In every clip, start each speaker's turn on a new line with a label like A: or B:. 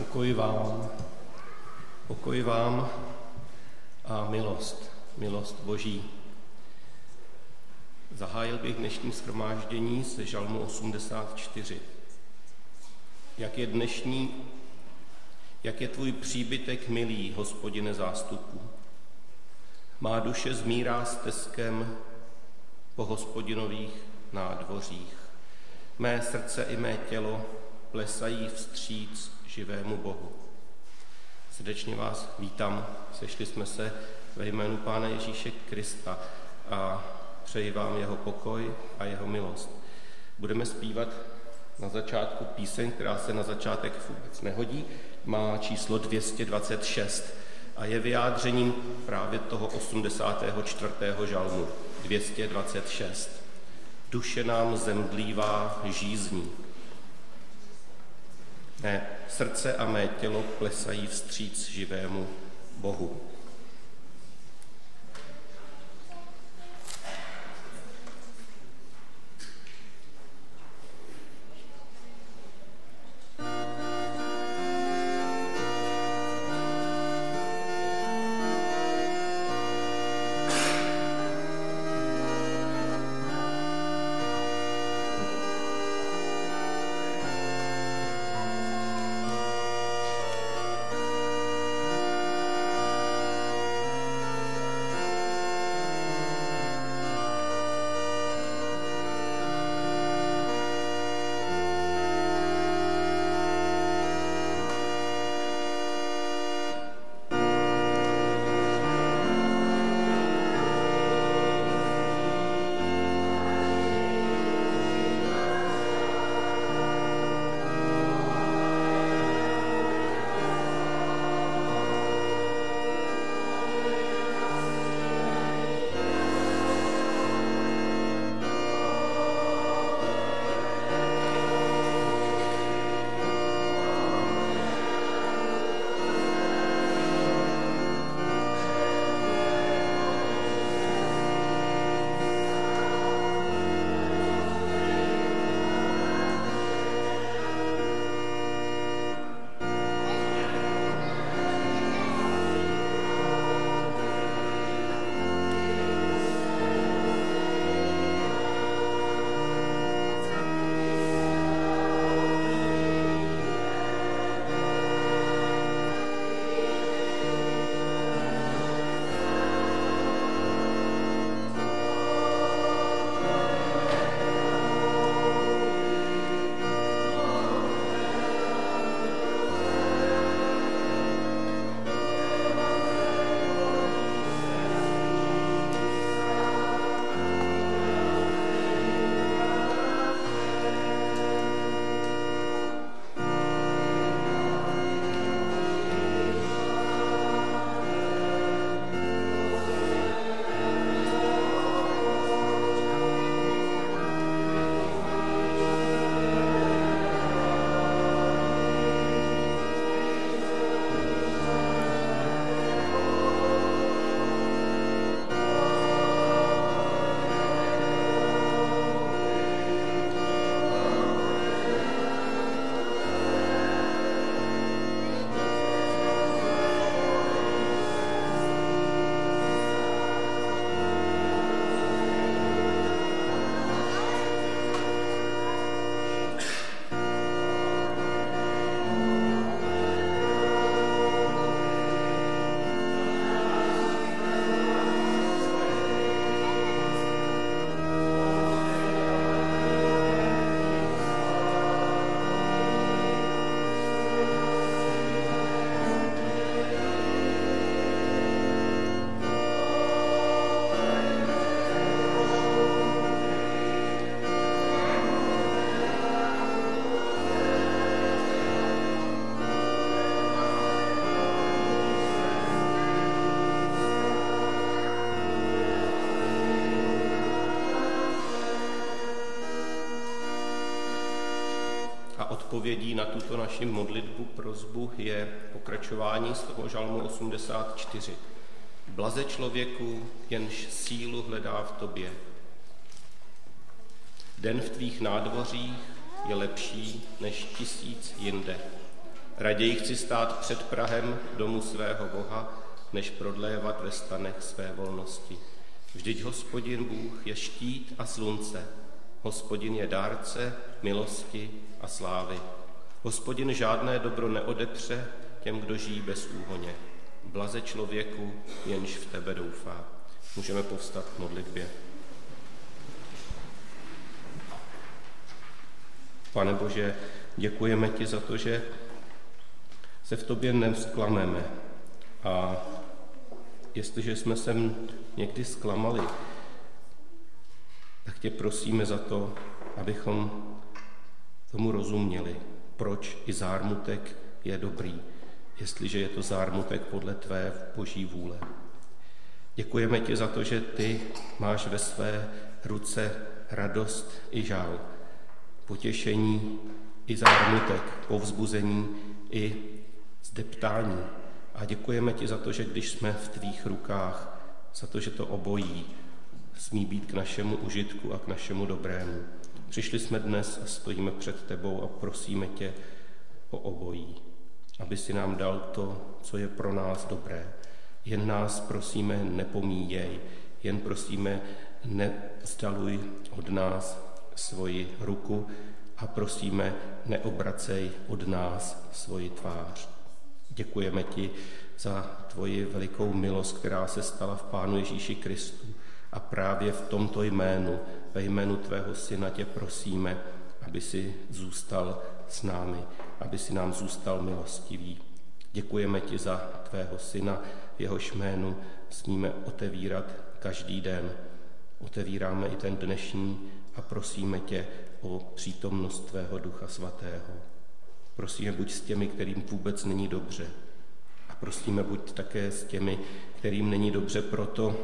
A: Pokoj vám a milost Boží. Zahájil bych dnešní shromáždění se žalmu 84. Jak je tvůj příbytek milý, Hospodine zástupů. Má duše zmírá stezkem po Hospodinových nádvořích. Mé srdce i mé tělo plesají vstříc živému Bohu. Srdečně vás vítám, sešli jsme se ve jménu Pána Ježíše Krista a přeji vám jeho pokoj a jeho milost. Budeme zpívat na začátku píseň, která se na začátek vůbec nehodí, má číslo 226 a je vyjádřením právě toho 84. žalmu 226. Duše nám zemdlívá žízní. Mé srdce a mé tělo plesají vstříc živému Bohu. Odpovědí na tuto naši modlitbu, prosbu je pokračování z toho žalmu 84. Blaze člověku, jenž sílu hledá v tobě. Den v tvých nádvořích je lepší než 1000 jinde. Raději chci stát před prahem domu svého Boha, než prodlévat ve stanech své volnosti. Vždyť Hospodin Bůh je štít a slunce. Hospodin je dárce milosti a slávy. Hospodin žádné dobro neodepře těm, kdo žijí bez úhoně. Blaze člověku, jenž v tebe doufá. Můžeme povstat k modlitbě. Pane Bože, děkujeme ti za to, že se v tobě nevzklameme. A jestliže jsme se někdy zklamali, tak tě prosíme za to, abychom tomu rozuměli, proč i zármutek je dobrý, jestliže je to zármutek podle tvé boží vůle. Děkujeme ti za to, že ty máš ve své ruce radost i žál, potěšení i zármutek, povzbuzení i zdeptání. A děkujeme ti za to, že když jsme v tvých rukách, za to, že to obojí smí být k našemu užitku a k našemu dobrému. Přišli jsme dnes a stojíme před tebou a prosíme tě o obojí, aby si nám dal to, co je pro nás dobré. Jen nás prosíme nepomíjej, jen prosíme nevzdaluj od nás svoji ruku a prosíme neobracej od nás svoji tvář. Děkujeme ti za tvoji velikou milost, která se stala v Pánu Ježíši Kristu. A právě v tomto jménu, ve jménu tvého syna tě prosíme, aby si zůstal s námi, aby si nám zůstal milostivý. Děkujeme ti za tvého syna, v jehož jménu smíme otevírat každý den. Otevíráme i ten dnešní a prosíme tě o přítomnost tvého Ducha Svatého. Prosíme, buď s těmi, kterým vůbec není dobře. A prosíme, buď také s těmi, kterým není dobře proto,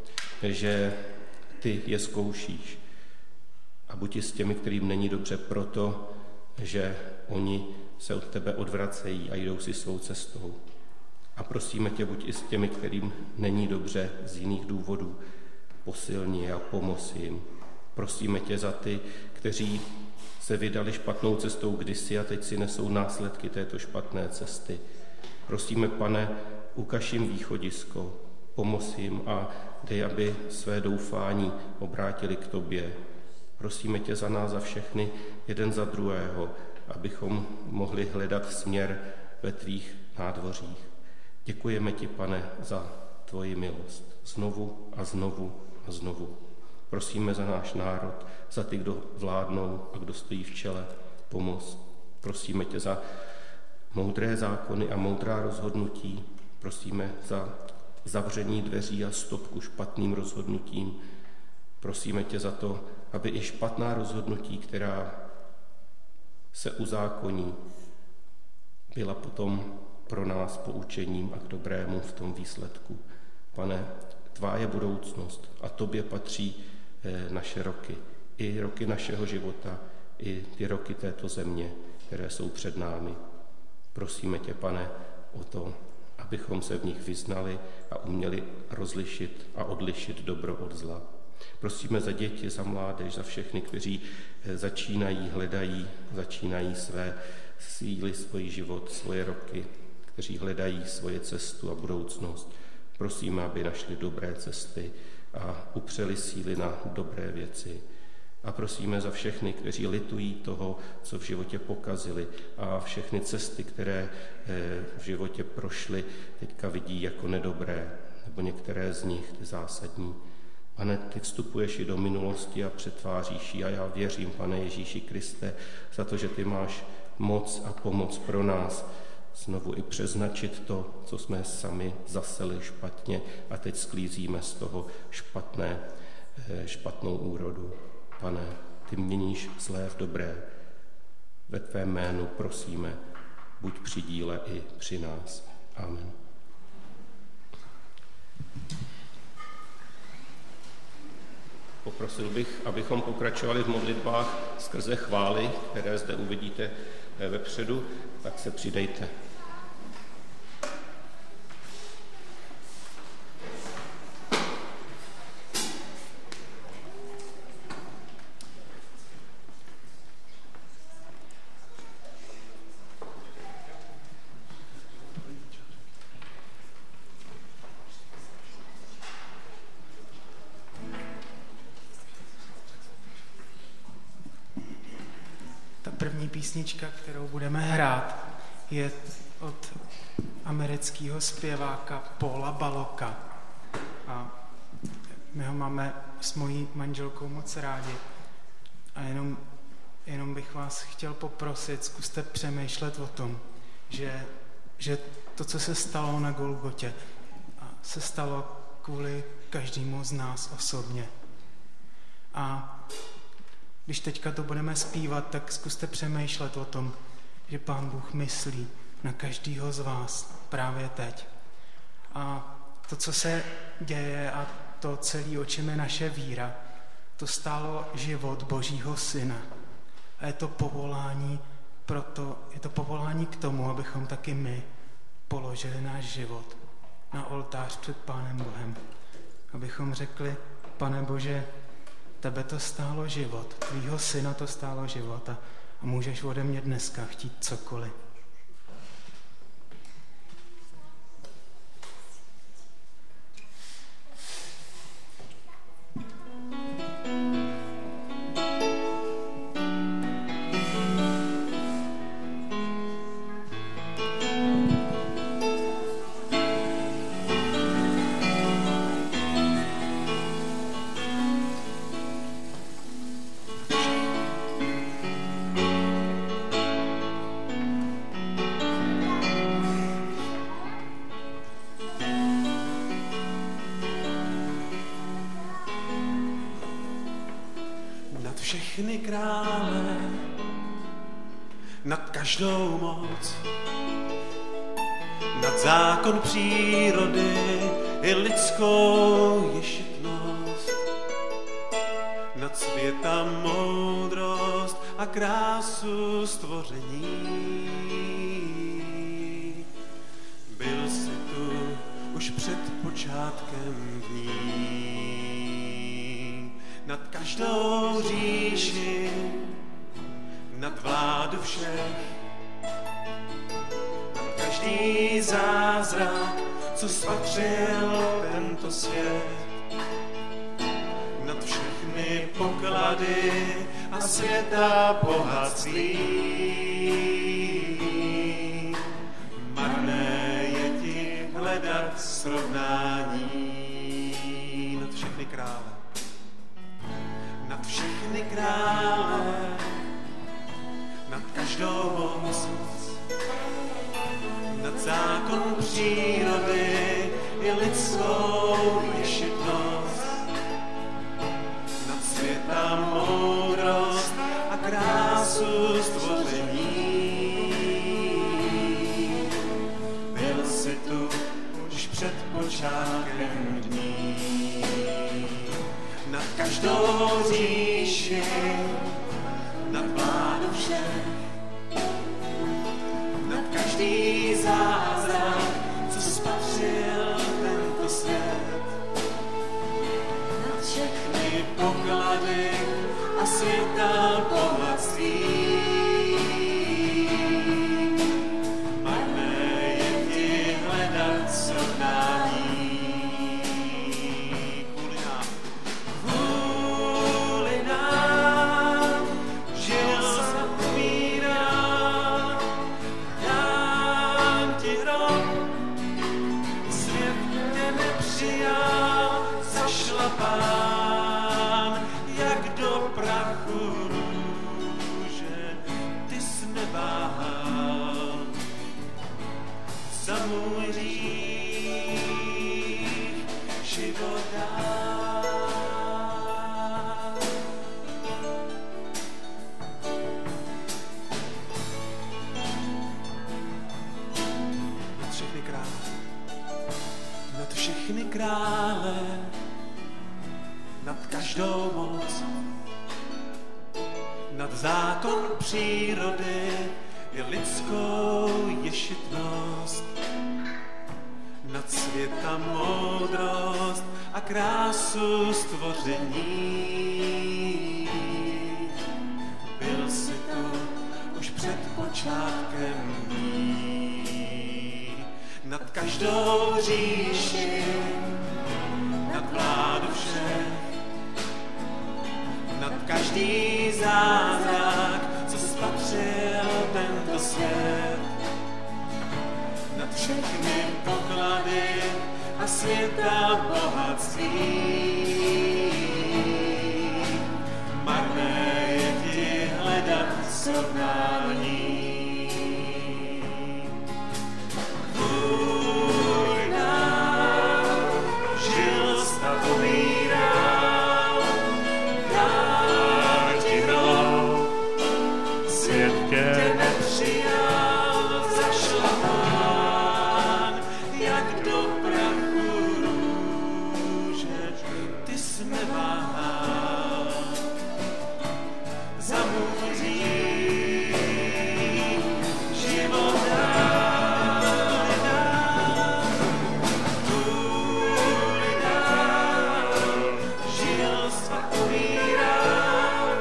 A: že ty je zkoušíš. A buď i s těmi, kterým není dobře proto, že oni se od tebe odvracejí a jdou si svou cestou. A prosíme tě, buď i s těmi, kterým není dobře z jiných důvodů, posilni a pomoz jim. Prosíme tě za ty, kteří se vydali špatnou cestou kdysi a teď si nesou následky této špatné cesty. Prosíme, Pane, ukaž jim východisko, pomoz jim a dej, aby své doufání obrátili k tobě. Prosíme tě za nás, za všechny, jeden za druhého, abychom mohli hledat směr ve tvých nádvořích. Děkujeme ti, Pane, za tvoji milost. Znovu a znovu a znovu. Prosíme za náš národ, za ty, kdo vládnou a kdo stojí v čele, pomoz. Prosíme tě za moudré zákony a moudrá rozhodnutí. Prosíme za zavření dveří a stopku špatným rozhodnutím. Prosíme tě za to, aby i špatná rozhodnutí, která se uzákoní, byla potom pro nás poučením a k dobrému v tom výsledku. Pane, tvá je budoucnost a tobě patří naše roky, i roky našeho života, i ty roky této země, které jsou před námi. Prosíme tě, Pane, o to, abychom se v nich vyznali a uměli rozlišit a odlišit dobro od zla. Prosíme za děti, za mládež, za všechny, kteří začínají, hledají, začínají své síly, svůj život, svoje roky, kteří hledají svoje cestu a budoucnost. Prosíme, aby našli dobré cesty a upřeli síly na dobré věci. A prosíme za všechny, kteří litují toho, co v životě pokazili a všechny cesty, které v životě prošly, teďka vidí jako nedobré, nebo některé z nich, ty zásadní. Pane, ty vstupuješ i do minulosti a přetváříš ji a já věřím, Pane Ježíši Kriste, za to, že ty máš moc a pomoc pro nás znovu i přeznačit to, co jsme sami zaseli špatně a teď sklízíme z toho špatnou úrodu. Pane, ty měníš zlé v dobré. Ve tvém jménu prosíme, buď při díle i při nás. Amen. Poprosil bych, abychom pokračovali v modlitbách skrze chvály, které zde uvidíte vepředu, tak se přidejte.
B: první písnička, kterou budeme hrát, je od amerického zpěváka Paula Baloka. A my ho máme s mojí manželkou moc rádi. A jenom bych vás chtěl poprosit, zkuste přemýšlet o tom, že to, co se stalo na Golgotě, se stalo kvůli každému z nás osobně. A když teďka to budeme zpívat, tak zkuste přemýšlet o tom, že Pán Bůh myslí na každého z vás právě teď. A to, co se děje a to celé, o čem je naše víra, to stálo život Božího Syna. A je to povolání k tomu, abychom taky my položili náš život na oltář před Pánem Bohem. Abychom řekli, Pane Bože, tebe to stálo život, tvýho Syna to stálo život a můžeš ode mě dneska chtít cokoliv.
C: Všechny krále, nad každou moc, nad zákon přírody i lidskou ješitnost, nad světa moudrost a krásu stvoření. Byl jsi tu už před počátkem dní. Nad každou říši, nad vládu všech, nad každý zázrak, co spatřil tento svět, nad všechny poklady a světa bohatství. Marné je ti hledat srovnání. Nad všechny krále, nad všechny krále, nad každou moc, nad zákon přírody i lidskou ješitnost, nad světa moudrost a krásu stvoření. Byl jsi tu už před počátkem dní. Nad každou říši, nad vládu všech, nad každý zázrak, co spatřil tento svět, nad všechny poklady a světa bohatství. Marné je ti hledat srovnání. Pán, jak do prachu růže, ty jsi neváhal za můj hřích život dát. Nad všechny krále, nad všechny krále, nad každou moc, nad zákon přírody i lidskou ješitnost, nad světa moudrost a krásu stvoření. Byl jsi tu už před počátkem dní. Nad každou říši, nad vládu všech, nad každý zázrak, co spatřil tento svět, nad všechny poklady a světa bohatství. Marné je ti hledat srovnání. Kvůli nám žil stav umírá, dál ti hrob, svět tě nepřijal, zašlapán, jak do prachu růže, ty jsi neváhal. Za můj život dali nám, kvůli nám žil svat umírá,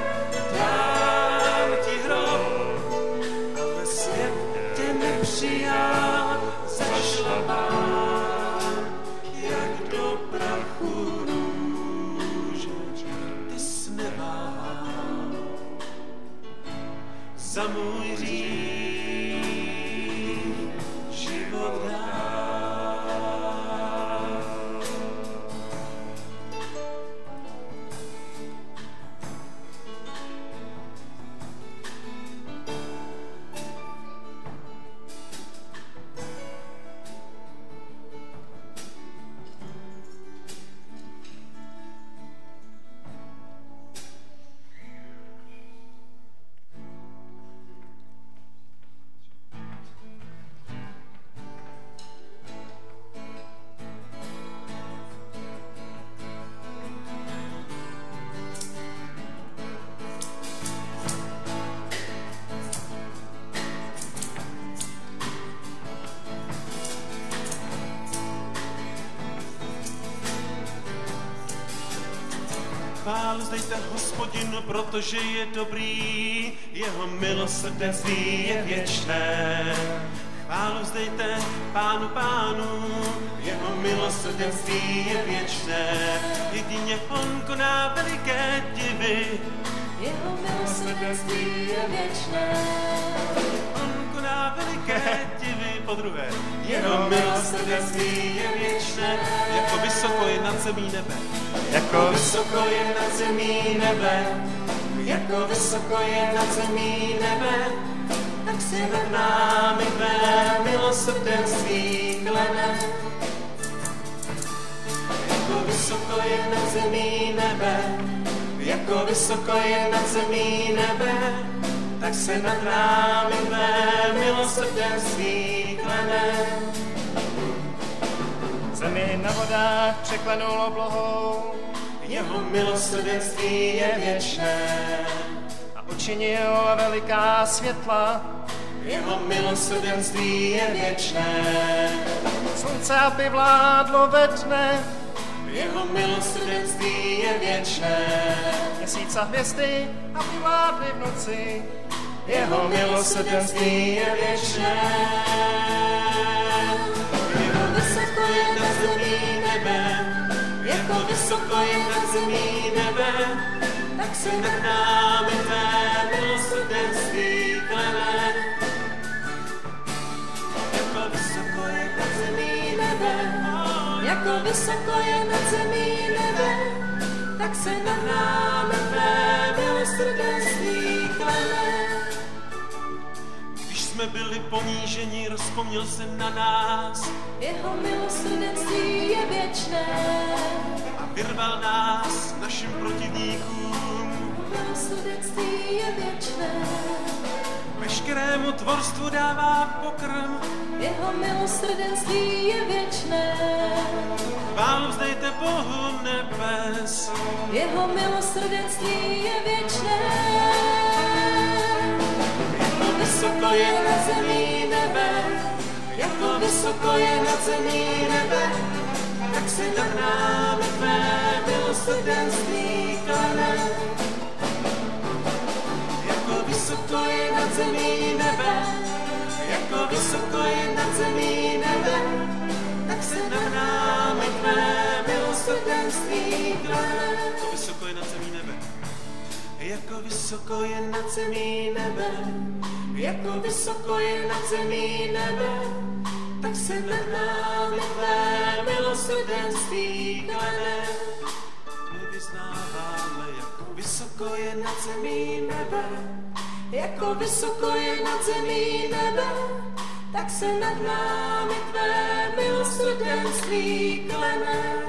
C: dám ti hrob, ale svět tě nepřijal, zašlapán, jak do prachu růže, ty jsi neváhal. Za můj hřích život dál. Chválu zdejte Hospodinu, protože je dobrý, jeho milosrdenství je věčné. Chválu vzdejte Pánu Pánu, jeho milosrdenství je věčné. Jedině on koná veliké divy,
D: jeho milosrdenství je věčné.
C: on koná veliké divy, podruhé. Jeho milosrdenství je věčné, jako vysoko je nad zemí nebe. Jako vysoko je nad zemí nebe, jako vysoko je nad zemí nebe, tak si nad námi tvé milosrdenství klene. Jako vysoko je nad zemí nebe, jako vysoko je nad zemí nebe, tak se nad námi tvé milosrdenství klene.
E: Zemi na vodách překlenul oblohou,
C: Jeho milosrdenství je věčné,
E: a učinil veliká světla.
C: jeho milosrdenství je věčné,
E: Slunce, aby vládlo ve dne,
C: jeho milosrdenství je věčné,
E: měsíc a hvězdy, aby vládly v noci.
C: jeho milosrdenství je věčné. Jako vysoko je nad zemí nebe, jako vysoko je nad zemí nebe, tak se nad námi tvé milosrdenství klene. Jako vysoko je nad zemí nebe,
D: Jako vysoko je nad zemí nebe, tak se nad námi tvé milosrdenství klene.
C: když jsme byli poníženi, rozpomněl se na nás
D: Jeho milosrdenství je věčné.
C: a vyrval nás našim protivníkům.
D: Milosrdenství je věčné.
C: Veškerému tvorstvu dává pokrm.
D: Jeho milosrdenství je věčné.
C: Chválu vzdejte Bohu nebes.
D: Jeho milosrdenství je věčné.
C: Jako vysoko je nad zemí nebe, jako vysoko je nad zemí nebe, tak se nad námi tvé milosrdenství klene. Jako vysoko je nad zemí nebe, jako vysoko je nad zemí nebe, tak se nad námi tvé milosrdenství klene. Jako vysoko je nad zemí nebe, jako vysoko je nad zemí nebe, jako vysoko je nad zemí nebe, tak se nad námi tvé milosrdenství klene. My vyznáváme, jako vysoko je nad zemí nebe, jako vysoko je nad zemí nebe, tak se nad námi tvé milosrdenství klene.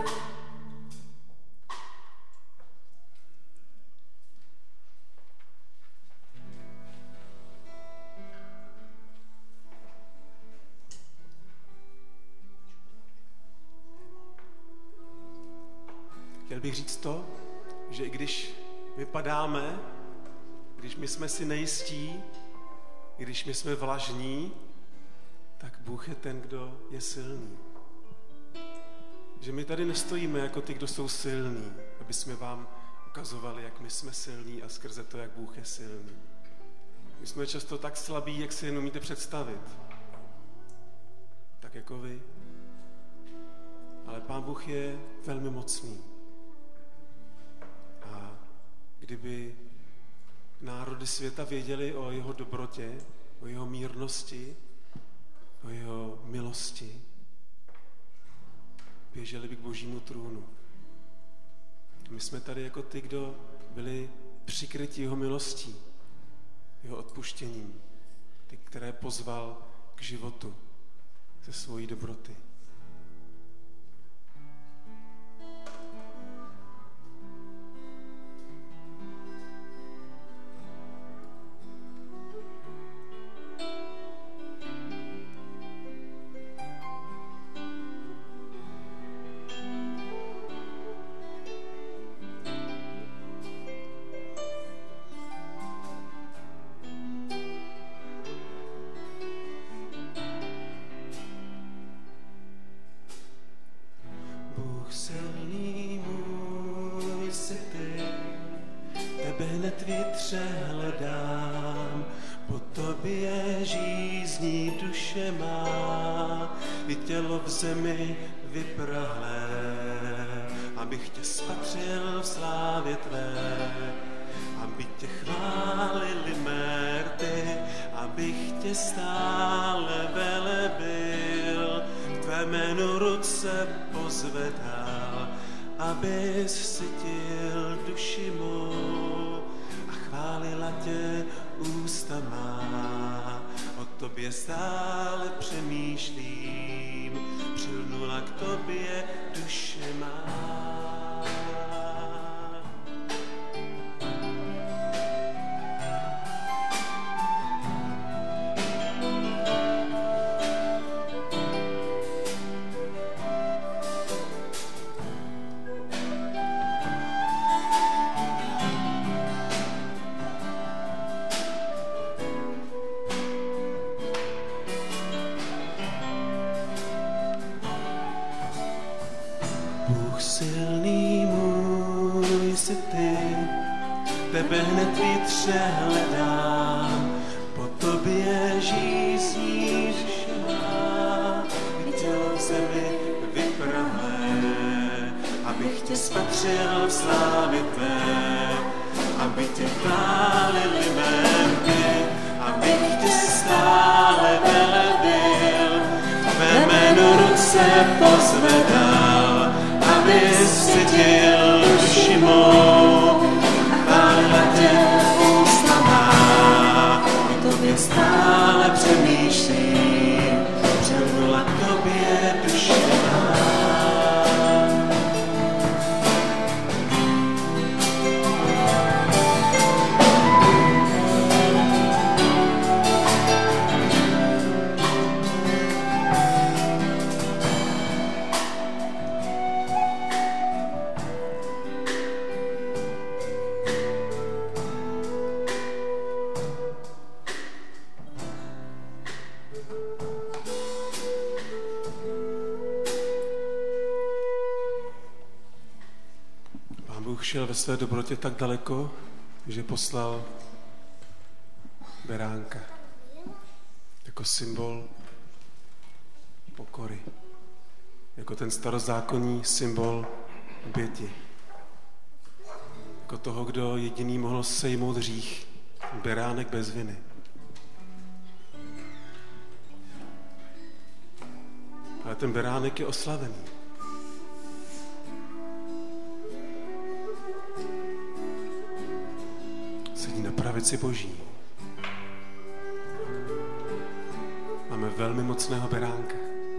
C: Chtěl bych říct to, že i když vypadáme, když my jsme si nejistí, když my jsme vlažní, tak Bůh je ten, kdo je silný. Že my tady nestojíme jako ty, kdo jsou silní, aby jsme vám ukazovali, jak my jsme silní a skrze to, jak Bůh je silný. My jsme často tak slabí, jak si jen umíte představit. Tak jako vy. Ale Pán Bůh je velmi mocný. A kdyby národy světa věděli o jeho dobrotě, o jeho mírnosti, o jeho milosti, běželi by k Božímu trůnu. My jsme tady jako ty, kdo byli přikryti jeho milostí, jeho odpuštěním, ty, které pozval k životu ze svojí dobroty. Hledám, po tobě žízní duše má, i tělo v zemi vyprahlé, abych tě spatřil v slávě tvé, aby tě chválili mé rty, abych tě stále velebil, k tvé jménu ruce pozvedal, abys sytil duši mou. Chválila tě ústa má, o tobě stále přemýšlím, přilnula k tobě duše má. Silný můj jsi ty, tebe hned vítře hledám, po tobě žízní duše má, i tělo v zemi vyprahlé, abych tě spatřil v slávě tvé, aby tě chválili mé rty, abych tě stále velebil, tvé jméno ruce pozvedal, abys sytil duši mou, chválila tě ústa má, o tobě stále přemýšlím, přilnula k tobě duše má. Šel ve své dobrotě tak daleko, že poslal beránka jako symbol pokory, jako ten starozákonní symbol oběti, jako toho, kdo jediný mohl sejmout hřích, beránek bez viny. ale ten beránek je oslavený. Sedí na pravici Boží. Máme velmi mocného beránka.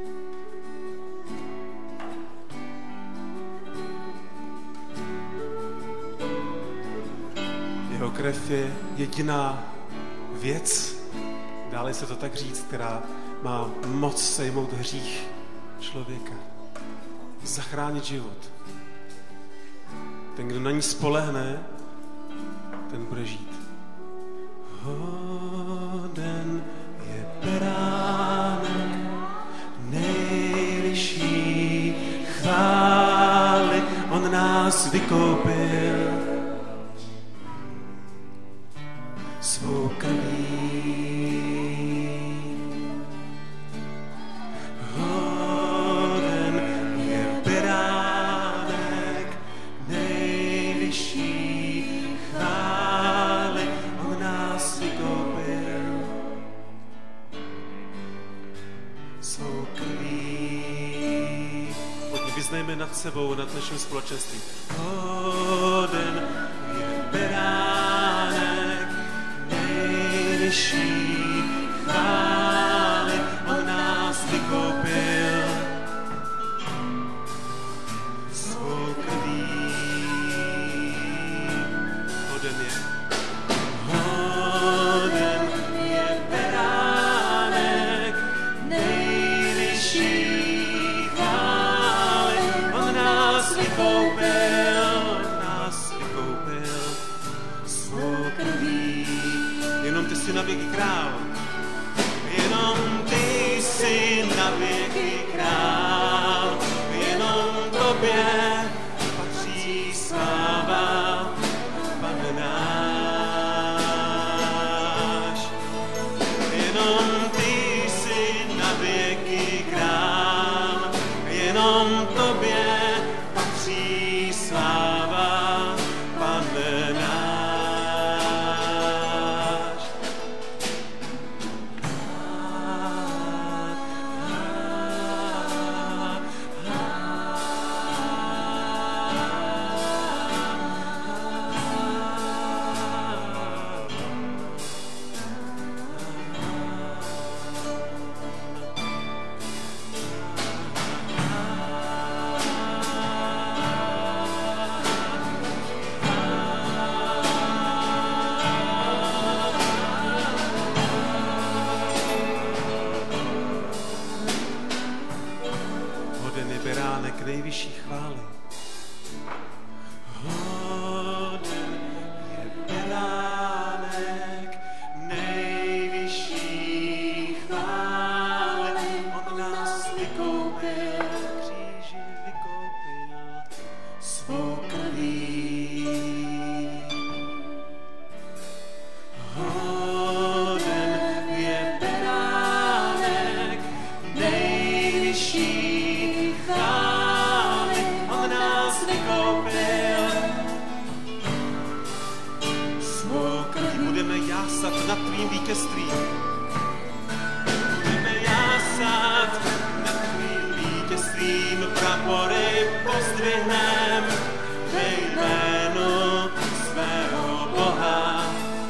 C: Jeho krev je jediná věc, dále se to tak říct, která má moc sejmout hřích člověka. Zachránit život. Ten, kdo na ní spolehne, ten bude žít. Hoden je beránek, nejvyšší chvály, on nás vykoupil svou krví. Hoden je beránek, nejvyšší chvály, on nás vykoupil svou krví. Pojďme, vyznejme nad sebou, nad naším společenstvím. Hoden je beránek, nejvyšší chvály, on nás vykoupil svou krví. Hoden je beránek, nejvyšší chvály, on nás vykoupil svou krví. Jenom ty jsi na věky král. Jenom ty jsi na věky král. Jenom tobě patří sláva, Pane náš. Jenom ty jsi na věky král. Jenom tobě patří sláva, Pane náš. Nejvyšší chvály. Hoden je beránek, nejvyšší chvály, on nás vykoupil, kříži vykoupil svou krví. Hoden je beránek, nejvyšší budeme jásat nad tvým vítězstvím. Budeme jásat nad tvým vítězstvím, prapory pozdvihnem ve jménu svého Boha.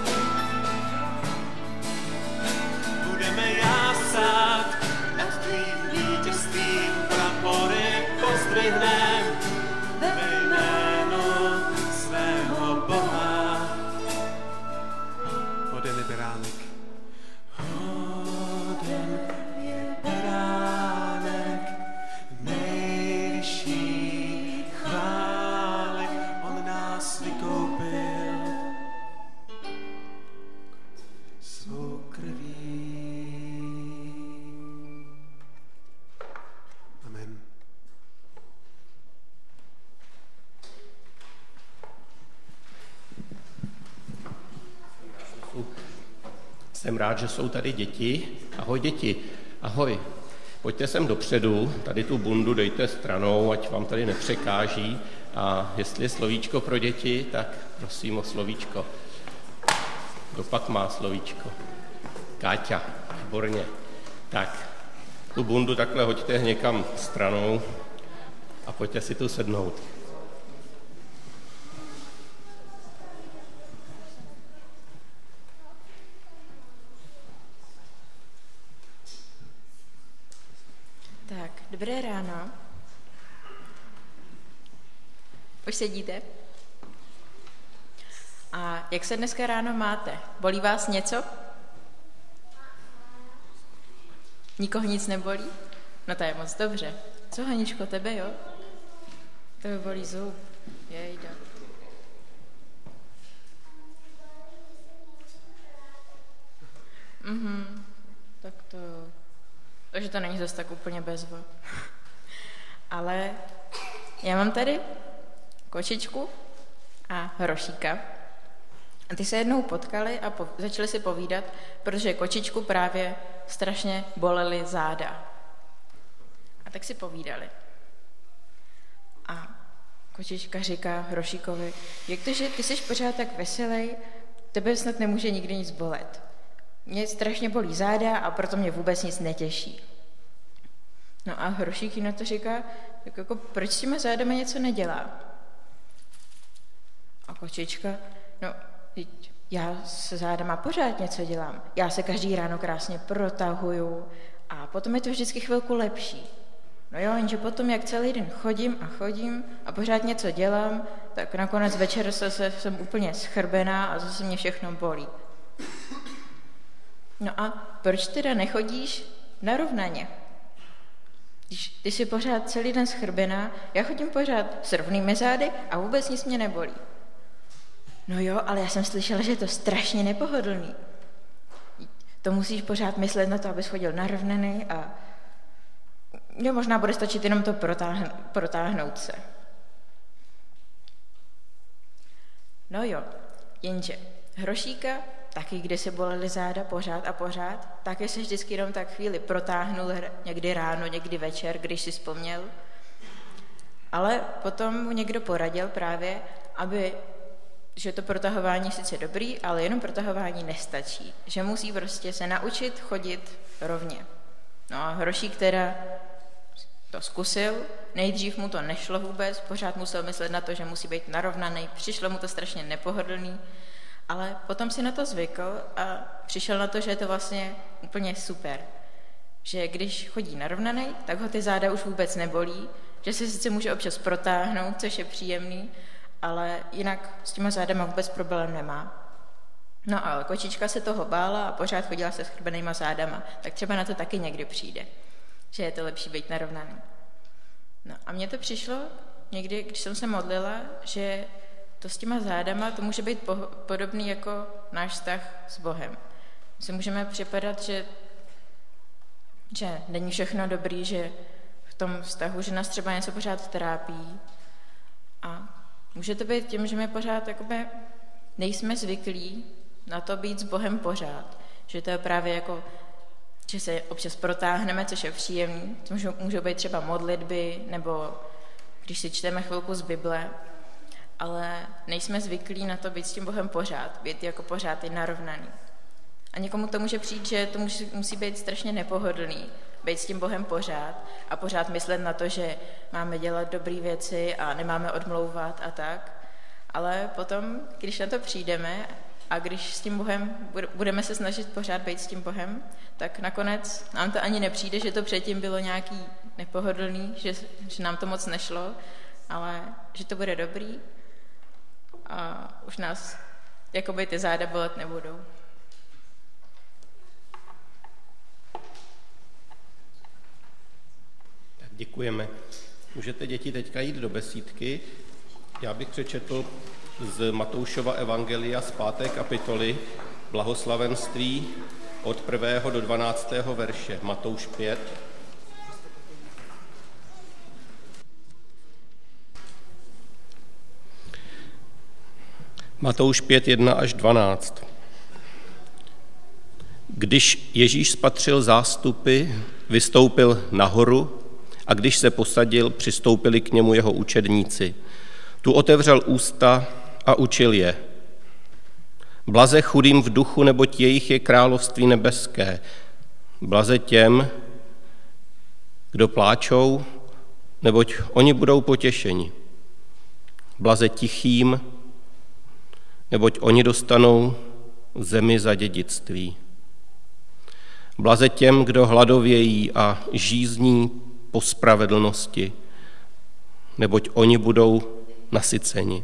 C: Budeme jásat nad tvým vítězstvím, prapory pozdvihnem ve jménu svého Boha. Hoden je beránek. Hoden je beránek, nejvyšší chvály, on nás vykoupil svou krví. Amen.
A: Jsem rád, že jsou tady děti. Ahoj děti, ahoj. Pojďte sem dopředu, tady tu bundu dejte stranou, ať vám tady nepřekáží. A jestli je slovíčko pro děti, tak prosím o slovíčko. Kdo pak má slovíčko? Káťa, výborně. Tak, Tu bundu takhle hoďte někam stranou a pojďte si tu sednout.
F: Tak, dobré ráno. Už sedíte? A jak se dneska ráno máte? Bolí vás něco? Nikoho nic nebolí? No to je moc dobře. Co, Haničko, tebe, jo? Tebe bolí zub. Jejda. Tak to... Takže to není zase tak úplně bezva. Ale já mám tady kočičku a hrošíka. A ty se jednou potkali a začali si povídat, protože kočičku právě strašně bolely záda. A tak si povídali. A kočička říká hrošíkovi, jak to, že ty jsi pořád tak veselý, tebe snad nemůže nikdy nic bolet. Mě strašně bolí záda a proto mě vůbec nic netěší. No a hrošík jí na to říká, tak jako, proč s těma zádama něco nedělá? A kočička, no, já se zádama pořád něco dělám. Já se každý ráno krásně protahuju a potom je to vždycky chvilku lepší. No jo, jenže potom, jak celý den chodím a pořád něco dělám, tak nakonec večer jsem úplně schrbená a zase mě všechno bolí. No a proč teda nechodíš narovnaně? Když ty jsi pořád celý den schrbená, já chodím pořád s rovnými zády a vůbec nic mě nebolí. No jo, ale já jsem slyšela, že je to strašně nepohodlný. To musíš pořád myslet na to, abys chodil narovnaný a jo, možná bude stačit jenom to protáhnout se. No jo, jenže hrošíka taky, kde se bolely záda pořád a pořád, taky se vždycky jenom tak chvíli protáhnul, někdy ráno, někdy večer, když si vzpomněl. Ale potom mu někdo poradil právě, že to protahování sice dobrý, ale jenom protahování nestačí. Že musí prostě se naučit chodit rovně. No a hrošík teda to zkusil, nejdřív mu to nešlo vůbec, pořád musel myslet na to, že musí být narovnaný, přišlo mu to strašně nepohodlný, ale potom si na to zvykl a přišel na to, že je to vlastně úplně super. Že když chodí narovnaný, tak ho ty záda už vůbec nebolí, že se sice může občas protáhnout, což je příjemný, ale jinak s těma zádama vůbec problém nemá. No ale kočička se toho bála a pořád chodila se schrbenýma zádama, tak třeba na to taky někdy přijde, že je to lepší být narovnaný. No a mně to přišlo někdy, když jsem se modlila, že to s těma zádama, to může být podobný jako náš vztah s Bohem. My si můžeme připadat, že není všechno dobrý, že v tom vztahu, že nás třeba něco pořád trápí. A může to být tím, že my pořád jakoby nejsme zvyklí na to být s Bohem pořád. Že to je právě jako, že se občas protáhneme, což je příjemný. To můžou být třeba modlitby, nebo když si čteme chvilku z Bible, ale nejsme zvyklí na to být s tím Bohem pořád, být jako pořád i narovnaný. A někomu to může přijít, že to musí být strašně nepohodlný, být s tím Bohem pořád a pořád myslet na to, že máme dělat dobré věci a nemáme odmlouvat a tak. Ale potom, když na to přijdeme a když s tím Bohem budeme se snažit pořád být s tím Bohem, tak nakonec nám to ani nepřijde, že to předtím bylo nějaký nepohodlný, že nám to moc nešlo, ale že to bude dobrý a už nás jakoby ty záda bolet nebudou.
A: Tak děkujeme. Můžete děti teďka jít do besídky. Já bych přečetl z Matoušova evangelia z 5. kapitoly blahoslavenství od 1. do 12. verše. Matouš 5. Matouš 5, 1 až 12. Když Ježíš spatřil zástupy, vystoupil nahoru a když se posadil, přistoupili k němu jeho učedníci. Tu otevřel ústa a učil je. Blaze chudým v duchu, neboť jejich je království nebeské. Blaze těm, kdo pláčou, neboť oni budou potěšeni. Blaze tichým, neboť oni dostanou zemi za dědictví. Blaze těm, kdo hladovějí a žízní po spravedlnosti, neboť oni budou nasyceni.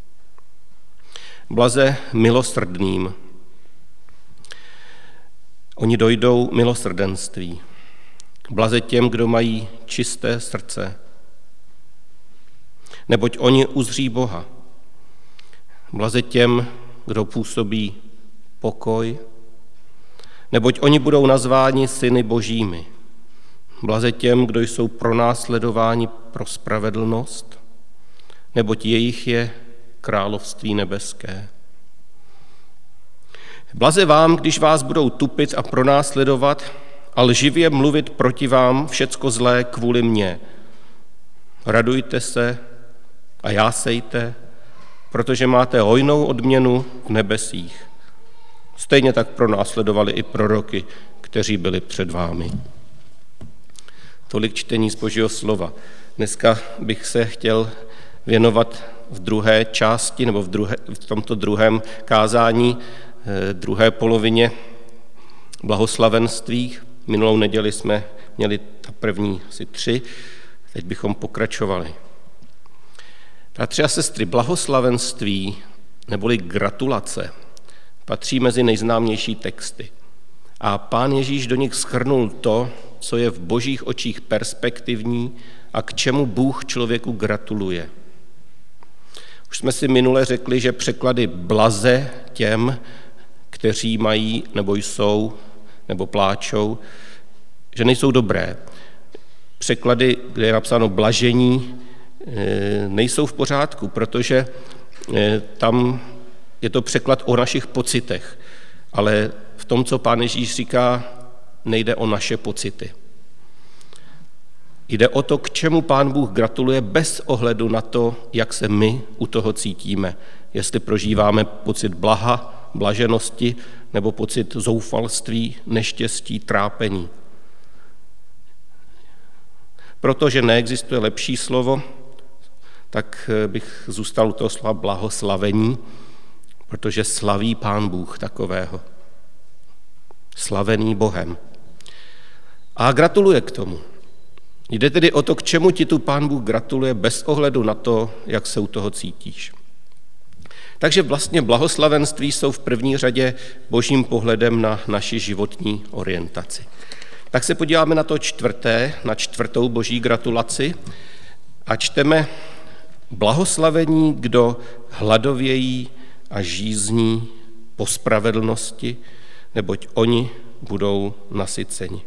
A: Blaze milosrdným, oni dojdou milosrdenství. Blaze těm, kdo mají čisté srdce, neboť oni uzří Boha. Blaze těm, kdo působí pokoj, neboť oni budou nazváni syny božími. Blaze těm, kdo jsou pronásledováni pro spravedlnost, neboť jejich je království nebeské. Blaze vám, když vás budou tupit a pronásledovat a lživě mluvit proti vám všecko zlé kvůli mně. Radujte se a jásejte, protože máte hojnou odměnu v nebesích. Stejně tak pronásledovali i proroky, kteří byli před vámi. Tolik čtení z Božího slova. Dneska bych se chtěl věnovat v druhé části, nebo v tomto druhém kázání, druhé polovině blahoslavenství. Minulou neděli jsme měli ta první asi 3, teď bychom pokračovali. Bratři a sestry, blahoslavenství neboli gratulace patří mezi nejznámější texty. A Pán Ježíš do nich shrnul to, co je v božích očích perspektivní a k čemu Bůh člověku gratuluje. Už jsme si minule řekli, že překlady blaze těm, kteří mají nebo jsou nebo pláčou, že nejsou dobré. Překlady, kde je napsáno blažení, nejsou v pořádku, protože tam je to překlad o našich pocitech, ale v tom, co Pán Ježíš říká, nejde o naše pocity. Jde o to, k čemu Pán Bůh gratuluje bez ohledu na to, jak se my u toho cítíme. Jestli prožíváme pocit blaha, blaženosti nebo pocit zoufalství, neštěstí, trápení. Protože neexistuje lepší slovo, tak bych zůstal u toho slova blahoslavení, protože slaví Pán Bůh takového. Slavený Bohem. A gratuluje k tomu. Jde tedy o to, k čemu ti tu Pán Bůh gratuluje bez ohledu na to, jak se u toho cítíš. Takže vlastně blahoslavenství jsou v první řadě božím pohledem na naši životní orientaci. Tak se podíváme na to na čtvrtou boží gratulaci a čteme: blahoslavení, kdo hladovějí a žízní po spravedlnosti, neboť oni budou nasyceni.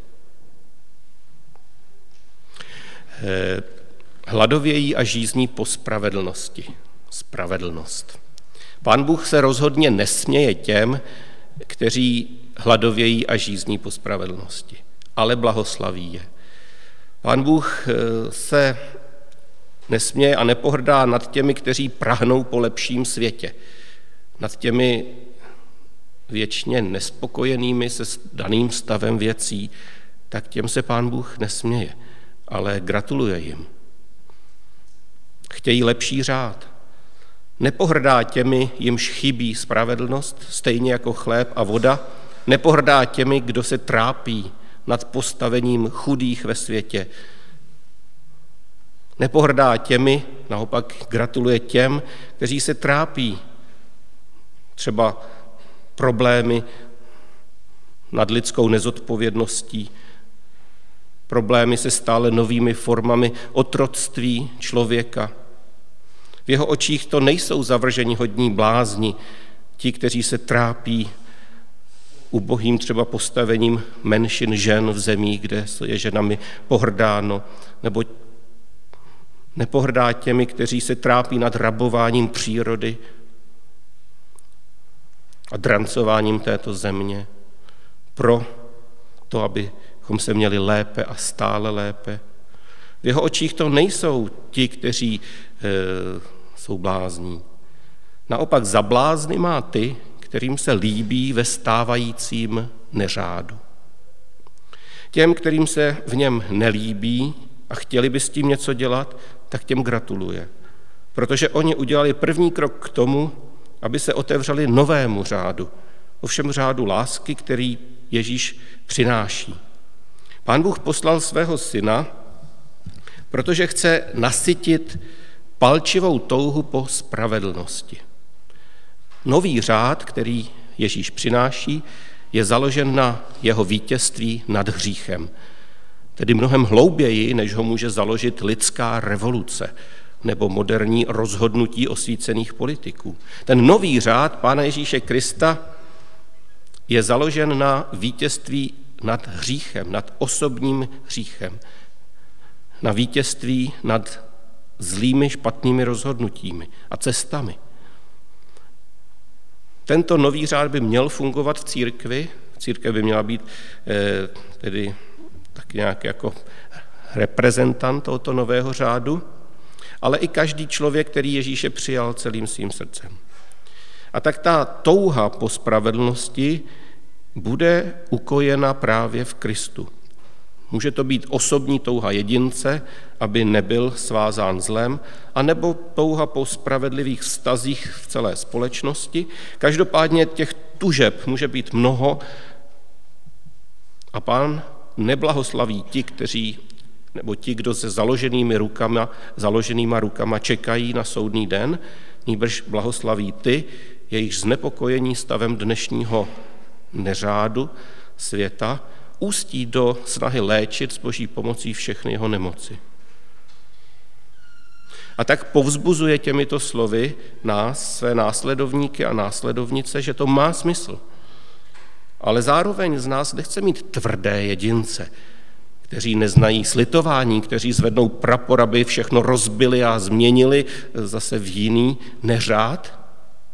A: Hladovějí a žízní po spravedlnosti. Spravedlnost. Pán Bůh se rozhodně nesměje těm, kteří hladovějí a žízní po spravedlnosti, ale blahoslaví je. Pán Bůh se nesměje a nepohrdá nad těmi, kteří prahnou po lepším světě, nad těmi věčně nespokojenými se daným stavem věcí, tak těm se Pán Bůh nesměje, ale gratuluje jim. Chtějí lepší řád. Nepohrdá těmi, jimž chybí spravedlnost, stejně jako chléb a voda. Nepohrdá těmi, kdo se trápí nad postavením chudých ve světě. Nepohrdá těmi, naopak gratuluje těm, kteří se trápí. Třeba problémy nad lidskou nezodpovědností, problémy se stále novými formami otroctví člověka. V jeho očích to nejsou zavržení hodní blázni, ti, kteří se trápí ubohým třeba postavením menšin žen v zemích, kde je ženami pohrdáno, nebo nepohrdá těmi, kteří se trápí nad rabováním přírody a drancováním této země pro to, abychom se měli lépe a stále lépe. V jeho očích to nejsou ti, kteří jsou blázní. Naopak za blázny má ty, kterým se líbí ve stávajícím neřádu. Těm, kterým se v něm nelíbí a chtěli by s tím něco dělat, tak těm gratuluje. Protože oni udělali první krok k tomu, aby se otevřeli novému řádu. Ovšem řádu lásky, který Ježíš přináší. Pán Bůh poslal svého syna, protože chce nasytit palčivou touhu po spravedlnosti. Nový řád, který Ježíš přináší, je založen na jeho vítězství nad hříchem. Tedy mnohem hlouběji, než ho může založit lidská revoluce nebo moderní rozhodnutí osvícených politiků. Ten nový řád Pána Ježíše Krista je založen na vítězství nad hříchem, nad osobním hříchem, na vítězství nad zlými, špatnými rozhodnutími a cestami. Tento nový řád by měl fungovat v církvi. Církev by měla být tedy tak nějak jako reprezentant tohoto nového řádu, ale i každý člověk, který Ježíše přijal celým svým srdcem. A tak ta touha po spravedlnosti bude ukojena právě v Kristu. Může to být osobní touha jedince, aby nebyl svázán zlem, anebo touha po spravedlivých vztazích v celé společnosti. Každopádně těch tužeb může být mnoho a Pán neblahoslaví ti, kdo se založenýma rukama čekají na soudný den, nýbrž blahoslaví ty, jejichž znepokojení stavem dnešního neřádu světa ústí do snahy léčit s Boží pomocí všechny jeho nemoci. A tak povzbuzuje těmito slovy nás, své následovníky a následovnice, že to má smysl. Ale zároveň z nás nechce mít tvrdé jedince, kteří neznají slitování, kteří zvednou prapor, aby všechno rozbili a změnili zase v jiný neřád.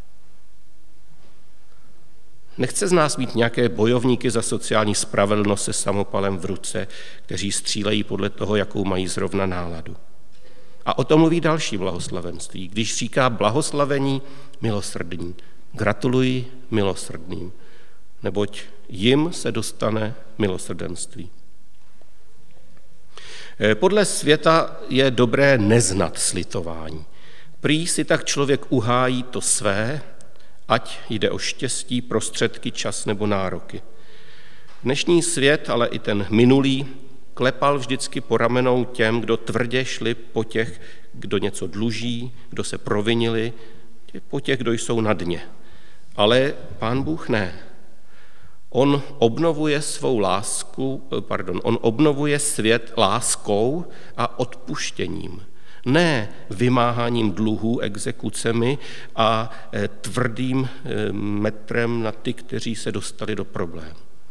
A: Nechce z nás mít nějaké bojovníky za sociální spravedlnost se samopalem v ruce, kteří střílejí podle toho, jakou mají zrovna náladu. A o tom mluví další blahoslavenství, když říká blahoslavení milosrdní. Gratuluji milosrdným, neboť jim se dostane milosrdenství. Podle světa je dobré neznat slitování. Prý si tak člověk uhájí to své, ať jde o štěstí, prostředky, čas nebo nároky. Dnešní svět, ale i ten minulý, klepal vždycky po ramenou těm, kdo tvrdě šli po těch, kdo něco dluží, kdo se provinili, po těch, kdo jsou na dně. Ale Pán Bůh ne. On obnovuje svět láskou a odpuštěním. Ne vymáháním dluhů, exekucemi a tvrdým metrem na ty, kteří se dostali do problémů.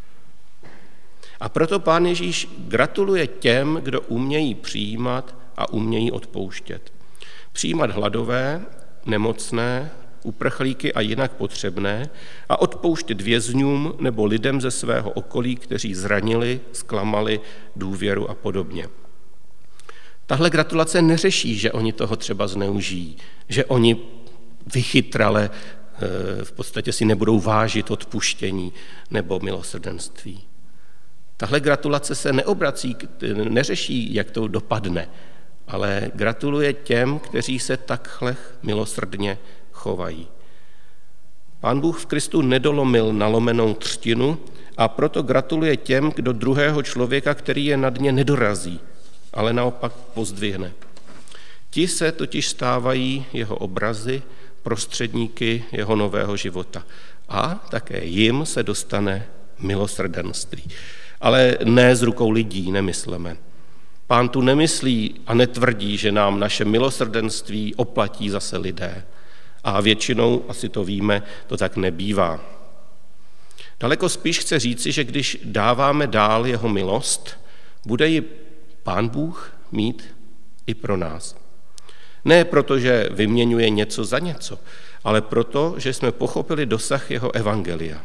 A: A proto Pán Ježíš gratuluje těm, kdo umějí přijímat a umějí odpouštět. Přijímat hladové, nemocné, uprchlíky a jinak potřebné a odpouštět vězňům nebo lidem ze svého okolí, kteří zranili, zklamali důvěru a podobně. Tahle gratulace neřeší, že oni toho třeba zneužijí, že oni vychytrale v podstatě si nebudou vážit odpuštění nebo milosrdenství. Tahle gratulace se neřeší, jak to dopadne, ale gratuluje těm, kteří se takhle milosrdně chovají. Pán Bůh v Kristu nedolomil nalomenou třtinu a proto gratuluje těm, kdo druhého člověka, který je na dně, nedorazí, ale naopak pozdvihne. Ti se totiž stávají jeho obrazy, prostředníky jeho nového života. A také jim se dostane milosrdenství. Ale ne z rukou lidí, nemysleme. Pán tu nemyslí a netvrdí, že nám naše milosrdenství oplatí zase lidé. A většinou, asi to víme, to tak nebývá. Daleko spíš chce říci, že když dáváme dál jeho milost, bude ji Pán Bůh mít i pro nás. Ne proto, že vyměňuje něco za něco, ale proto, že jsme pochopili dosah jeho evangelia.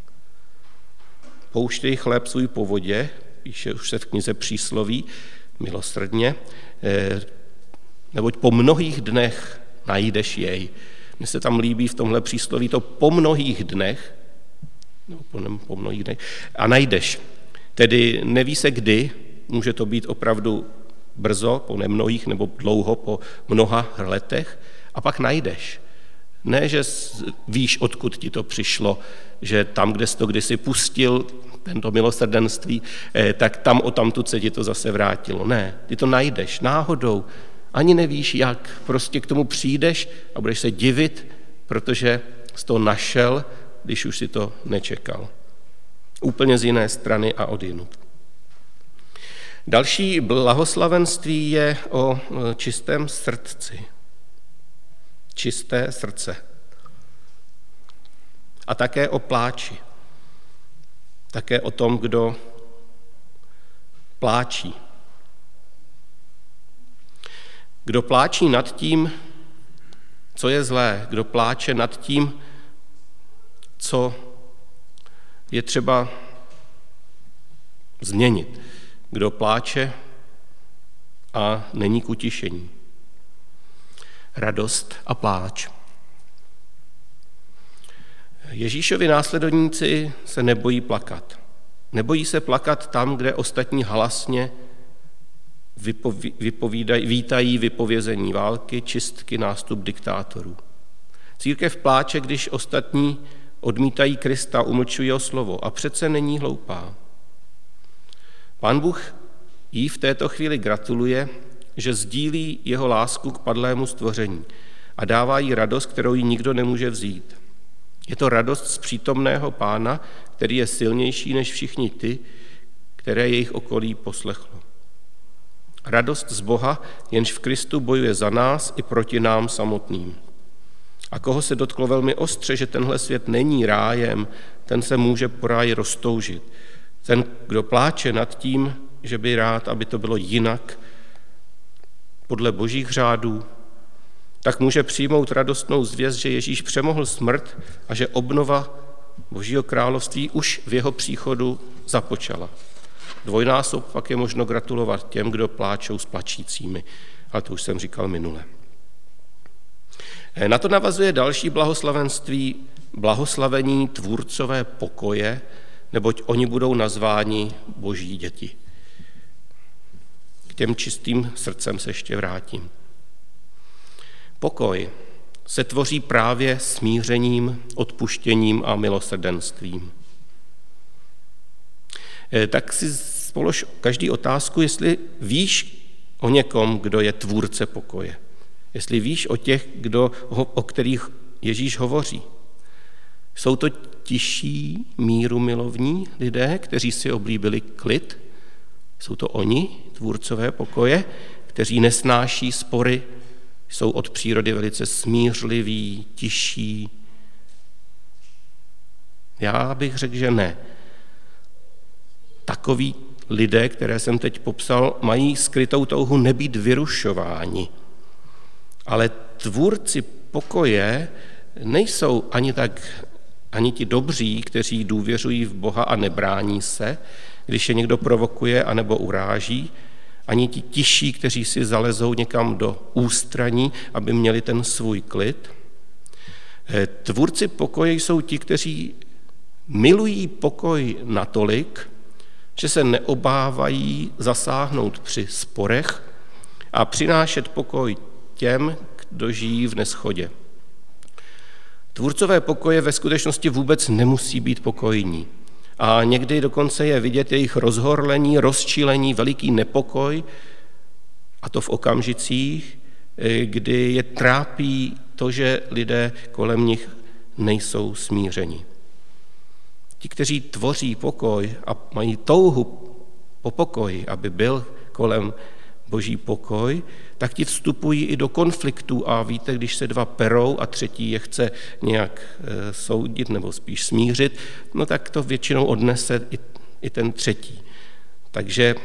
A: Pouštěj chléb svůj po vodě, píše už se v knize Přísloví, milosrdně, neboť po mnohých dnech najdeš jej. Mně se tam líbí v tomhle přísloví to po mnohých dnech, a najdeš. Tedy neví se kdy, může to být opravdu brzo, po nemnohých, nebo dlouho, po mnoha letech, a pak najdeš. Ne, že víš, odkud ti to přišlo, že tam, kde jsi to kdysi pustil, tento milosrdenství, tak tam odtamtud se ti to zase vrátilo. Ne, ty to najdeš náhodou, ani nevíš jak, prostě k tomu přijdeš a budeš se divit, protože jsi to našel, když už si to nečekal. Úplně z jiné strany a odjinud. Další blahoslavenství je o čistém srdci. Čisté srdce. A také o pláči. Také o tom, kdo pláčí. Kdo pláčí nad tím, co je zlé, kdo pláče nad tím, co je třeba změnit. Kdo pláče a není k utišení. Radost a pláč. Ježíšovi následovníci se nebojí plakat. Nebojí se plakat tam, kde ostatní halasně vítají vypovězení války, čistky, nástup diktátorů. Církev pláče, když ostatní odmítají Krista, umlčují jeho slovo, a přece není hloupá. Pán Bůh jí v této chvíli gratuluje, že sdílí jeho lásku k padlému stvoření a dává jí radost, kterou jí nikdo nemůže vzít. Je to radost z přítomného Pána, který je silnější než všichni ty, které jejich okolí poslechlo. Radost z Boha, jenž v Kristu bojuje za nás i proti nám samotným. A koho se dotklo velmi ostře, že tenhle svět není rájem, ten se může po ráji roztoužit. Ten, kdo pláče nad tím, že by rád, aby to bylo jinak, podle božích řádů, tak může přijmout radostnou zvěst, že Ježíš přemohl smrt a že obnova Božího království už v jeho příchodu započala. Dvojnásob pak je možno gratulovat těm, kdo pláčou s plačícími, ale to už jsem říkal minule. Na to navazuje další blahoslavenství, blahoslavení tvůrcové pokoje, neboť oni budou nazváni Boží děti. K těm čistým srdcem se ještě vrátím. Pokoj se tvoří právě smířením, odpuštěním a milosrdenstvím. Tak si polož každý otázku, jestli víš o někom, kdo je tvůrce pokoje. Jestli víš o těch, o kterých Ježíš hovoří. Jsou to tiší, mírumilovní lidé, kteří si oblíbili klid? Jsou to oni, tvůrcové pokoje, kteří nesnáší spory, jsou od přírody velice smířliví, tiší? Já bych řekl, že ne. Takoví lidé, které jsem teď popsal, mají skrytou touhu nebýt vyrušováni. Ale tvůrci pokoje nejsou ani ti dobří, kteří důvěřují v Boha a nebrání se, když je někdo provokuje anebo uráží, ani ti tiší, kteří si zalezou někam do ústraní, aby měli ten svůj klid. Tvůrci pokoje jsou ti, kteří milují pokoj natolik, že se neobávají zasáhnout při sporech a přinášet pokoj těm, kdo žijí v neshodě. Tvůrcové pokoje ve skutečnosti vůbec nemusí být pokojní. A někdy dokonce je vidět jejich rozhorlení, rozčílení, veliký nepokoj, a to v okamžicích, kdy je trápí to, že lidé kolem nich nejsou smířeni. Ti, kteří tvoří pokoj a mají touhu po pokoji, aby byl kolem Boží pokoj, tak ti vstupují i do konfliktů a víte, když se dva perou a třetí je chce nějak soudit nebo spíš smířit, no tak to většinou odnese i ten třetí. Takže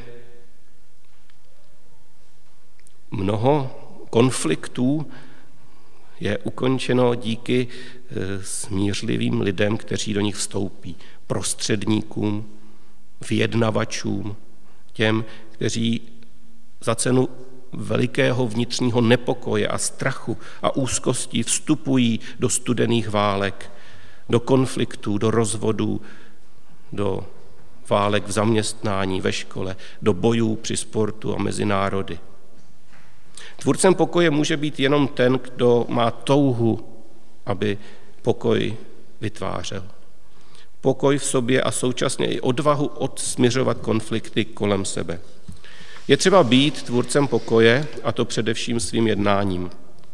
A: mnoho konfliktů je ukončeno díky smířlivým lidem, kteří do nich vstoupí, prostředníkům, vyjednavačům, těm, kteří za cenu velikého vnitřního nepokoje a strachu a úzkostí vstupují do studených válek, do konfliktů, do rozvodů, do válek v zaměstnání, ve škole, do bojů při sportu a mezi národy. Tvůrcem pokoje může být jenom ten, kdo má touhu, aby pokoj vytvářel. Pokoj v sobě a současně i odvahu odsměřovat konflikty kolem sebe. Je třeba být tvůrcem pokoje, a to především svým jednáním.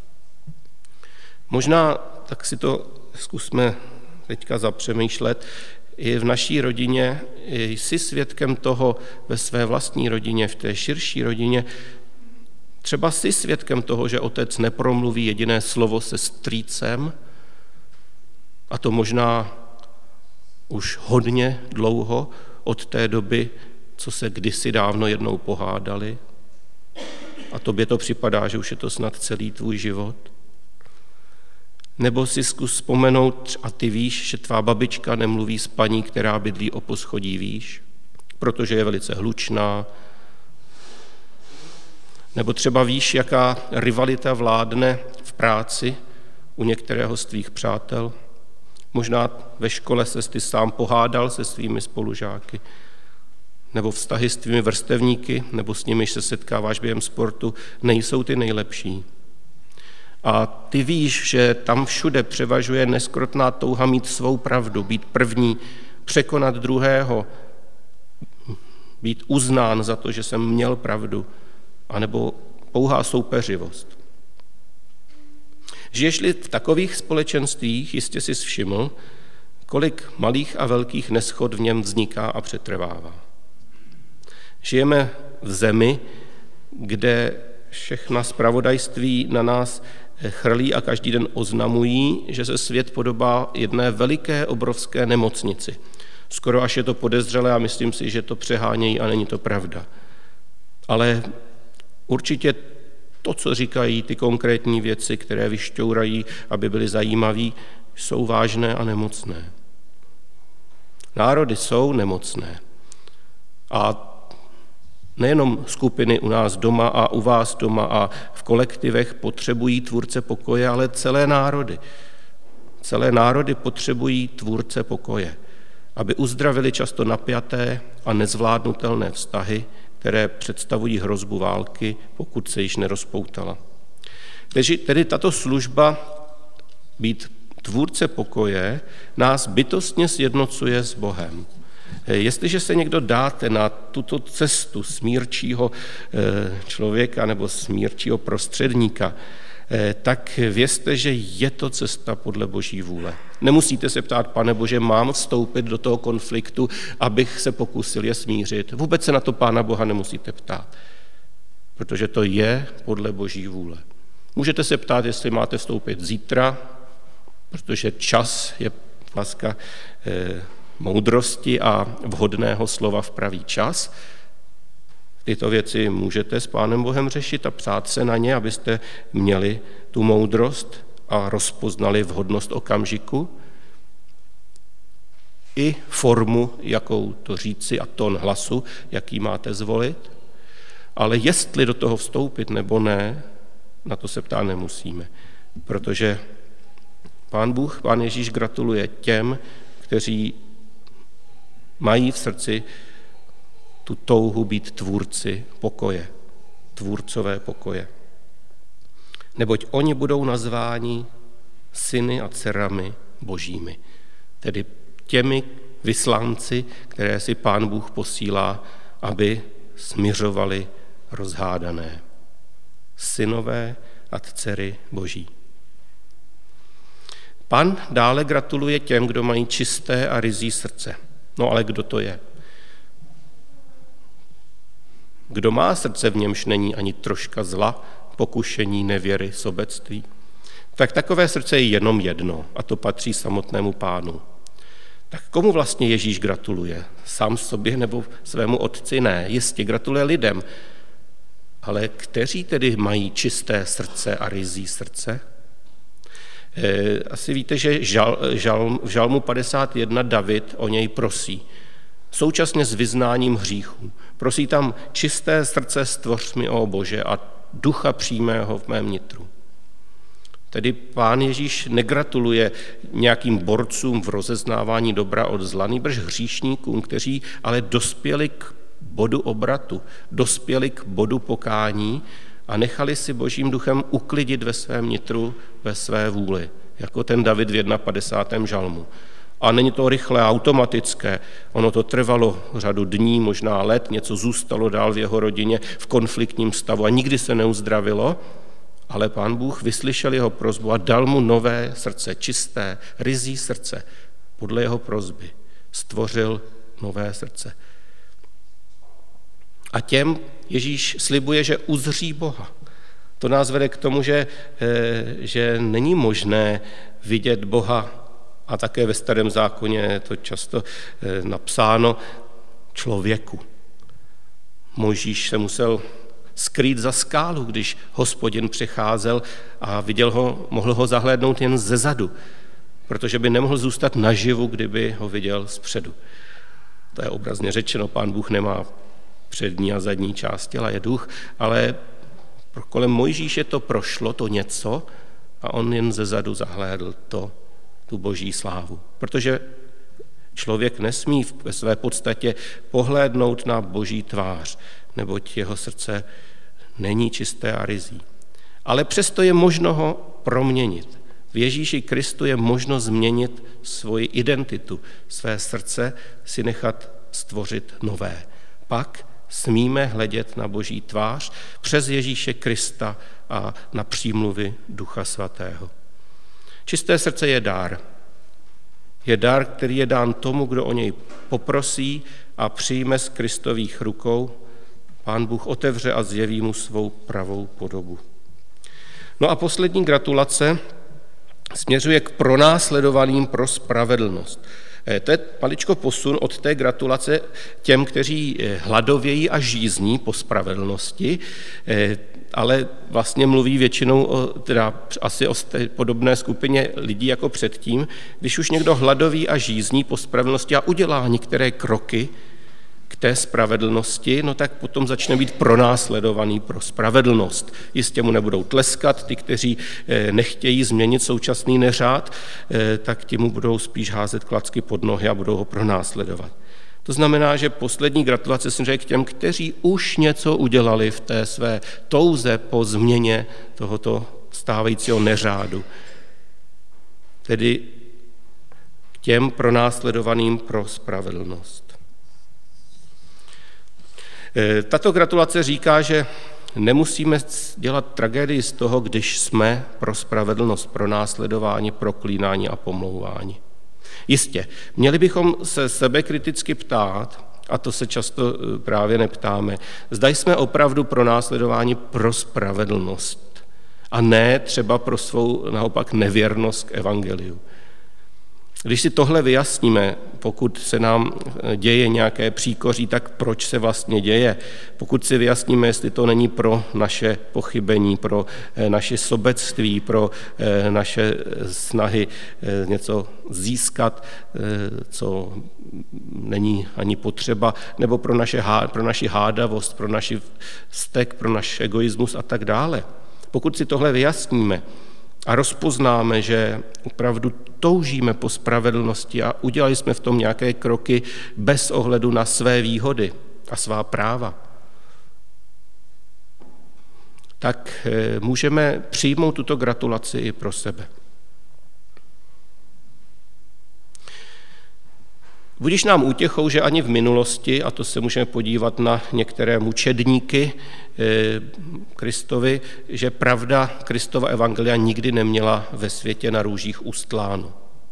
A: Možná tak si to zkusme teďka zapřemýšlet. I v naší rodině jsi svědkem toho ve své vlastní rodině, v té širší rodině. Třeba jsi svědkem toho, že otec nepromluví jediné slovo se strýcem, a to možná už hodně dlouho od té doby, co se kdysi dávno jednou pohádali. A tobě to připadá, že už je to snad celý tvůj život. Nebo si zkus vzpomenout, a ty víš, že tvá babička nemluví s paní, která bydlí o poschodí výš, protože je velice hlučná. Nebo třeba víš, jaká rivalita vládne v práci u některého z tvých přátel. Možná ve škole ses ty sám pohádal se svými spolužáky. Nebo vztahy s tvými vrstevníky, nebo s nimiž se setkáváš během sportu, nejsou ty nejlepší. A ty víš, že tam všude převažuje neskrotná touha mít svou pravdu, být první, překonat druhého, být uznán za to, že jsem měl pravdu, anebo pouhá soupeřivost. Žiješ-li v takových společenstvích, jistě jsi všiml, kolik malých a velkých neshod v něm vzniká a přetrvává. Žijeme v zemi, kde všechna zpravodajství na nás chrlí a každý den oznamují, že se svět podobá jedné veliké, obrovské nemocnici. Skoro až je to podezřelé a myslím si, že to přehánějí a není to pravda. Ale určitě to, co říkají ty konkrétní věci, které vyšťourají, aby byly zajímavé, jsou vážné a nemocné. Národy jsou nemocné. A nejenom skupiny u nás doma a u vás doma a v kolektivech potřebují tvůrce pokoje, ale celé národy. Celé národy potřebují tvůrce pokoje, aby uzdravili často napjaté a nezvládnutelné vztahy, které představují hrozbu války, pokud se již nerozpoutala. Tedy tato služba být tvůrce pokoje nás bytostně sjednocuje s Bohem. Jestliže se někdo dáte na tuto cestu smírčího člověka nebo smírčího prostředníka, tak vězte, že je to cesta podle Boží vůle. Nemusíte se ptát, Pane Bože, mám vstoupit do toho konfliktu, abych se pokusil je smířit. Vůbec se na to Pána Boha nemusíte ptát, protože to je podle Boží vůle. Můžete se ptát, jestli máte vstoupit zítra, protože čas je láska moudrosti a vhodného slova v pravý čas. Tyto věci můžete s Pánem Bohem řešit a ptát se na ně, abyste měli tu moudrost a rozpoznali vhodnost okamžiku i formu, jakou to říci a tón hlasu, jaký máte zvolit. Ale jestli do toho vstoupit nebo ne, na to se ptát nemusíme, protože Pán Bůh, Pán Ježíš gratuluje těm, kteří mají v srdci tu touhu být tvůrci pokoje, tvůrcové pokoje. Neboť oni budou nazváni syny a dcerami božími, tedy těmi vyslánci, které si Pán Bůh posílá, aby smiřovali rozhádané. Synové a dcery boží. Pán dále gratuluje těm, kdo mají čisté a ryzí srdce. No ale kdo to je? Kdo má srdce, v němž není ani troška zla, pokušení, nevěry, sobectví? Tak takové srdce je jenom jedno a to patří samotnému Pánu. Tak komu vlastně Ježíš gratuluje? Sám sobě nebo svému otci? Ne, jistě gratuluje lidem. Ale kteří tedy mají čisté srdce a ryzí srdce? Asi víte, že v Žalmu 51 David o něj prosí. Současně s vyznáním hříchů. Prosí tam čisté srdce stvoř mi, ó Bože, a ducha přímého v mém nitru. Tedy Pán Ježíš negratuluje nějakým borcům v rozeznávání dobra od zla, nýbrž hříšníkům, kteří ale dospěli k bodu obratu, dospěli k bodu pokání a nechali si Božím duchem uklidit ve svém nitru, ve své vůli, jako ten David v 51. žalmu. A není to rychlé, automatické, ono to trvalo řadu dní, možná let, něco zůstalo dál v jeho rodině v konfliktním stavu a nikdy se neuzdravilo, ale Pán Bůh vyslyšel jeho prosbu a dal mu nové srdce, čisté, ryzí srdce. Podle jeho prosby stvořil nové srdce. A těm Ježíš slibuje, že uzří Boha. To nás vede k tomu, že není možné vidět Boha, a také ve Starém zákoně je to často napsáno, člověku. Mojžíš se musel skrýt za skálu, když Hospodin přicházel a viděl ho, mohl ho zahlédnout jen zezadu, protože by nemohl zůstat naživu, kdyby ho viděl zpředu. To je obrazně řečeno, Pán Bůh nemá přední a zadní část těla, je duch, ale kolem Mojžíše to prošlo, to něco, a on jen zezadu zahlédl tu Boží slávu. Protože člověk nesmí ve své podstatě pohlédnout na Boží tvář, neboť jeho srdce není čisté a ryzí. Ale přesto je možno ho proměnit. V Ježíši Kristu je možno změnit svoji identitu, své srdce si nechat stvořit nové. Pak smíme hledět na Boží tvář přes Ježíše Krista a na přímluvy Ducha Svatého. Čisté srdce je dar. Je dar, který je dán tomu, kdo o něj poprosí a přijme z Kristových rukou. Pán Bůh otevře a zjeví mu svou pravou podobu. No a poslední gratulace směřuje k pronásledovaným pro spravedlnost. To je maličko posun od té gratulace těm, kteří hladovějí a žízní po spravedlnosti, ale vlastně mluví většinou asi o podobné skupině lidí jako předtím. Když už někdo hladoví a žízní po spravedlnosti a udělá některé kroky k té spravedlnosti, no tak potom začne být pronásledovaný pro spravedlnost. Jistě mu nebudou tleskat, ty, kteří nechtějí změnit současný neřád, tak ti mu budou spíš házet klacky pod nohy a budou ho pronásledovat. To znamená, že poslední gratulace jsem řekl k těm, kteří už něco udělali v té své touze po změně tohoto stávajícího neřádu. Tedy k těm pronásledovaným pro spravedlnost. Tato gratulace říká, že nemusíme dělat tragédii z toho, když jsme pro spravedlnost pronásledováni, proklínáni a pomlouváni. Jistě, měli bychom se sebekriticky ptát, a to se často právě neptáme, zda jsme opravdu pronásledováni pro spravedlnost a ne třeba pro svou naopak nevěrnost k evangeliu. Když si tohle vyjasníme, pokud se nám děje nějaké příkoří, tak proč se vlastně děje? Pokud si vyjasníme, jestli to není pro naše pochybení, pro naše sobectví, pro naše snahy něco získat, co není ani potřeba, nebo pro naši hádavost, pro naši vztek, pro náš egoismus a tak dále. Pokud si tohle vyjasníme, a rozpoznáme, že opravdu toužíme po spravedlnosti a udělali jsme v tom nějaké kroky bez ohledu na své výhody a svá práva, tak můžeme přijmout tuto gratulaci i pro sebe. Budiž nám útěchou, že ani v minulosti, a to se můžeme podívat na některé mučedníky Kristovi, že pravda Kristova evangelia nikdy neměla ve světě na růžích ustláno.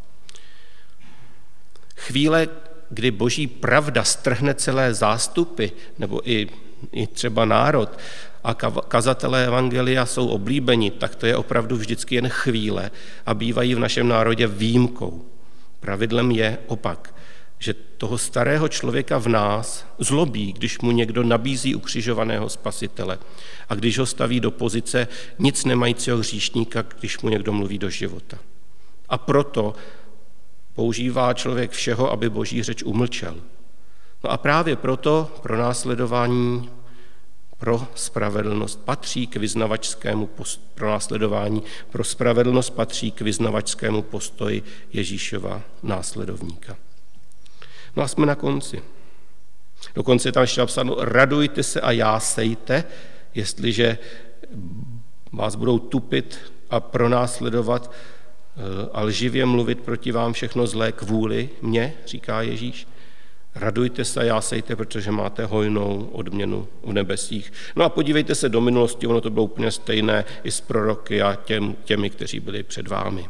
A: Chvíle, kdy boží pravda strhne celé zástupy, nebo i třeba národ, a kazatelé evangelia jsou oblíbeni, tak to je opravdu vždycky jen chvíle a bývají v našem národě výjimkou. Pravidlem je opak, že toho starého člověka v nás zlobí, když mu někdo nabízí ukřižovaného spasitele a když ho staví do pozice nic nemajícího hříšníka, když mu někdo mluví do života. A proto používá člověk všeho, aby boží řeč umlčel. No a právě proto pronásledování pro spravedlnost patří k vyznavačskému pronásledování, pro spravedlnost patří k vyznavačskému postoji Ježíšova následovníka. No a jsme na konci. Dokonce je tam ještě napsáno, radujte se a jásejte, jestliže vás budou tupit a pronásledovat a lživě mluvit proti vám všechno zlé kvůli mně, říká Ježíš. Radujte se a jásejte, protože máte hojnou odměnu v nebesích. No a podívejte se do minulosti, ono to bylo úplně stejné i s proroky a těmi, kteří byli před vámi.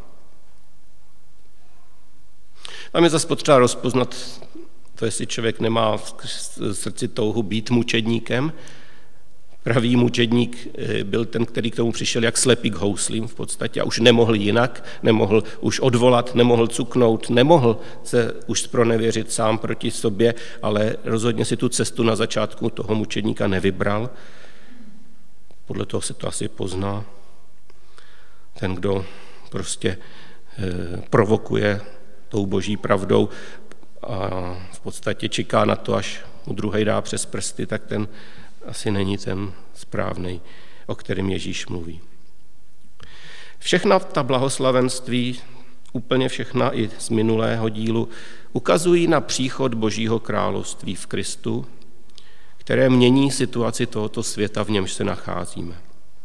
A: Tam je zase potřeba rozpoznat to, jestli člověk nemá v srdci touhu být mučedníkem. Pravý mučedník byl ten, který k tomu přišel jak slepý k houslím v podstatě a už nemohl jinak, nemohl už odvolat, nemohl cuknout, nemohl se už zpronevěřit sám proti sobě, ale rozhodně si tu cestu na začátku toho mučedníka nevybral. Podle toho se to asi pozná. Ten, kdo prostě provokuje tou boží pravdou a v podstatě čeká na to, až mu druhej dá přes prsty, tak ten asi není ten správnej, o kterém Ježíš mluví. Všechna ta blahoslavenství, úplně všechna i z minulého dílu, ukazují na příchod Božího království v Kristu, které mění situaci tohoto světa, v němž se nacházíme.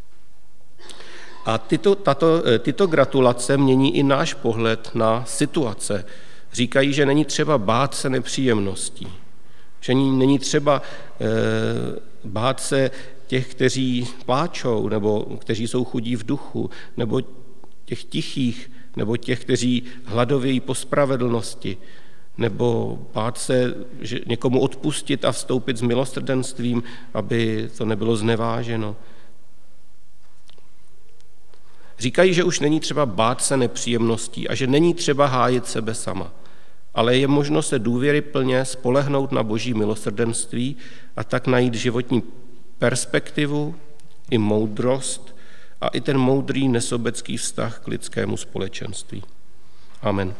A: A tyto gratulace mění i náš pohled na situace. Říkají, že není třeba bát se nepříjemností, že není třeba bát se těch, kteří pláčou, nebo kteří jsou chudí v duchu, nebo těch tichých, nebo těch, kteří hladovějí po spravedlnosti, nebo bát se že někomu odpustit a vstoupit s milosrdenstvím, aby to nebylo zneváženo. Říkají, že už není třeba bát se nepříjemností a že není třeba hájit sebe sama, ale je možno se důvěryplně spolehnout na Boží milosrdenství a tak najít životní perspektivu i moudrost a i ten moudrý nesobecký vztah k lidskému společenství. Amen.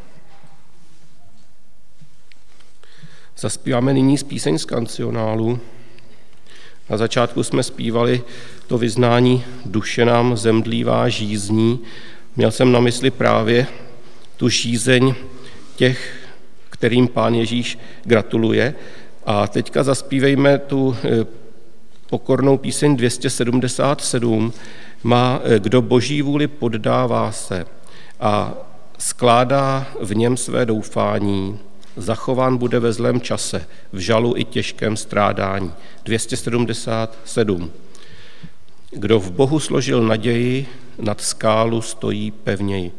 A: Zaspíváme nyní z píseň z kancionálu. Na začátku jsme zpívali to vyznání duše nám zemdlívá žízní. Měl jsem na mysli právě tu žízeň těch, kterým Pán Ježíš gratuluje. A teďka zaspívejme tu pokornou píseň 277. Má kdo Boží vůli poddává se a skládá v něm své doufání, zachován bude ve zlém čase, v žalu i těžkém strádání. 277. Kdo v Bohu složil naději, nad skálu stojí pevněji.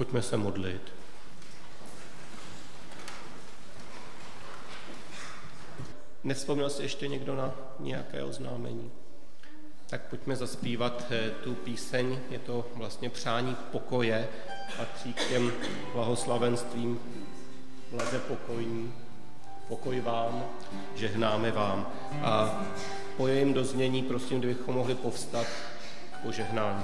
A: Pojďme se modlit. Nevzpomněl jsi ještě někdo na nějaké oznámení? Tak pojďme zaspívat tu píseň, je to vlastně přání pokoje, patří k těm blahoslavenstvím, blaze pokojní, pokoj vám, žehnáme vám. A po jejím doznění, prosím, kdybychom mohli povstat k požehnání.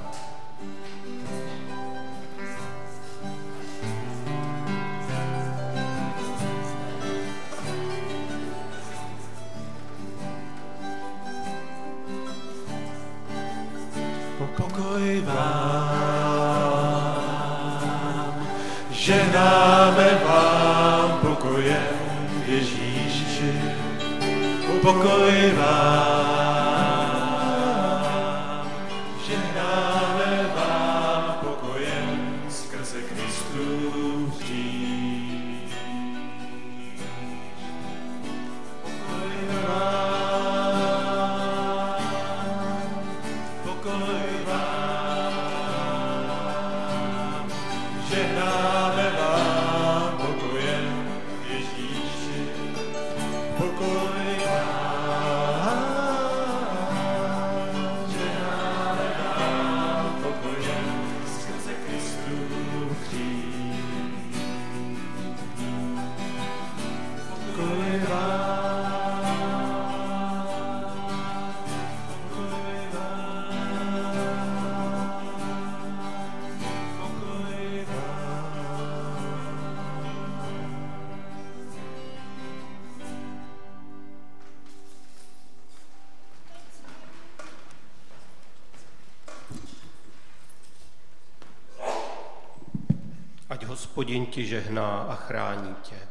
C: Pokoj vám, žehnáme vám pokojem Ježíši. Pokoj vám, žehnáme vám pokojem skrze Kristův kříž. Pokoj vám, pokoj vám, žehnáme vám pokojem Ježíši. Pokoj vám, žehnáme vám pokojem skrze Kristův kříž. Pokoj vám, pokoj vám, pokoj
A: Ať Hospodin ti žehná a chrání tě.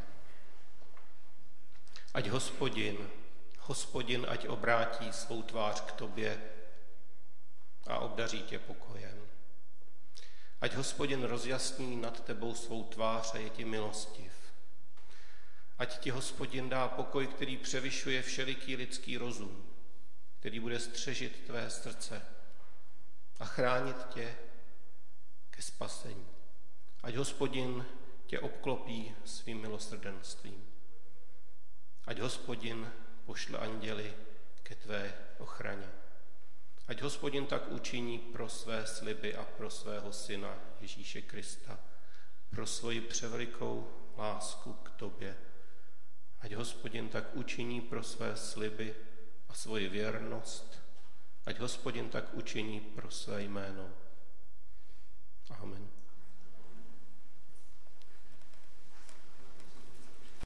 A: Ať Hospodin, ať obrátí svou tvář k tobě a obdaří tě pokojem. Ať Hospodin rozjasní nad tebou svou tvář a je ti milostiv. Ať ti Hospodin dá pokoj, který převyšuje všeliký lidský rozum, který bude střežit tvé srdce a chránit tě ke spasení. Ať Hospodin tě obklopí svým milosrdenstvím. Ať Hospodin pošle anděli ke tvé ochraně. Ať Hospodin tak učiní pro své sliby a pro svého Syna Ježíše Krista, pro svoji převelikou lásku k tobě. Ať Hospodin tak učiní pro své sliby a svoji věrnost. Ať Hospodin tak učiní pro své jméno.